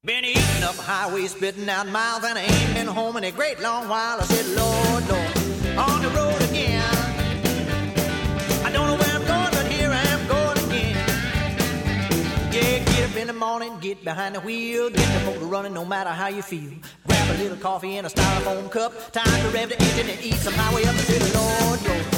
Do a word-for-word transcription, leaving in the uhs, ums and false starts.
Been eating up highway, spitting out miles, and I ain't been home in a great long while. I said, Lord, Lord, on the road again. I don't know where I'm going, but here I am going again. Yeah, get up in the morning, get behind the wheel, get the motor running no matter how you feel. Grab a little coffee in a styrofoam cup, time to rev the engine and eat some highway up. I said, Lord, Lord,